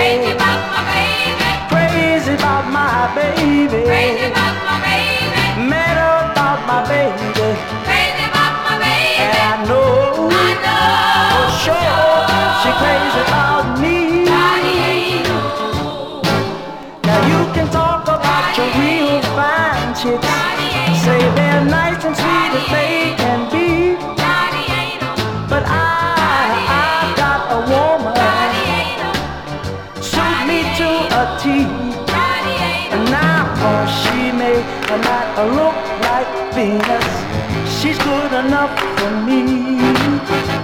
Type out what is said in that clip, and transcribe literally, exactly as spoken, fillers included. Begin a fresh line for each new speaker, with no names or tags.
Crazy about my baby.
Crazy about my baby.
Crazy about my baby.
Mad about my baby.
Crazy about my baby.
And I know,
I know
for sure, she crazy about me.
Johnny ain't no.
Now you can talk about your real fine chicks. Say they're nice and sweet as they can be.
Johnny ain't no.
But I, I've got a woman,
Johnny ain't no.
suit me to a T.
Johnny ain't no.
And now, oh, she may not look like Venus, she's good enough for me.